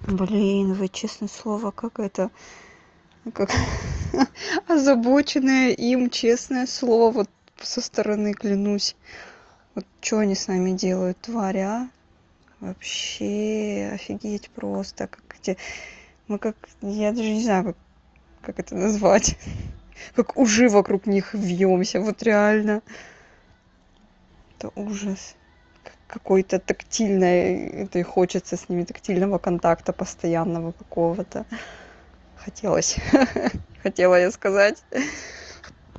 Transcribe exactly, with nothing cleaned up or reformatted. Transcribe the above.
Блин, вы, честное слово, как это, как озабоченная им, честное слово, вот со стороны, клянусь. Вот что они с нами делают, твари, а? Вообще офигеть просто. Как эти... Мы как... Я даже не знаю, как, как это назвать. Как ужи вокруг них вьемся. Вот реально. Это ужас. Какой-то тактильной... Это и хочется с ними тактильного контакта постоянного какого-то. Хотелось. Хотела я сказать.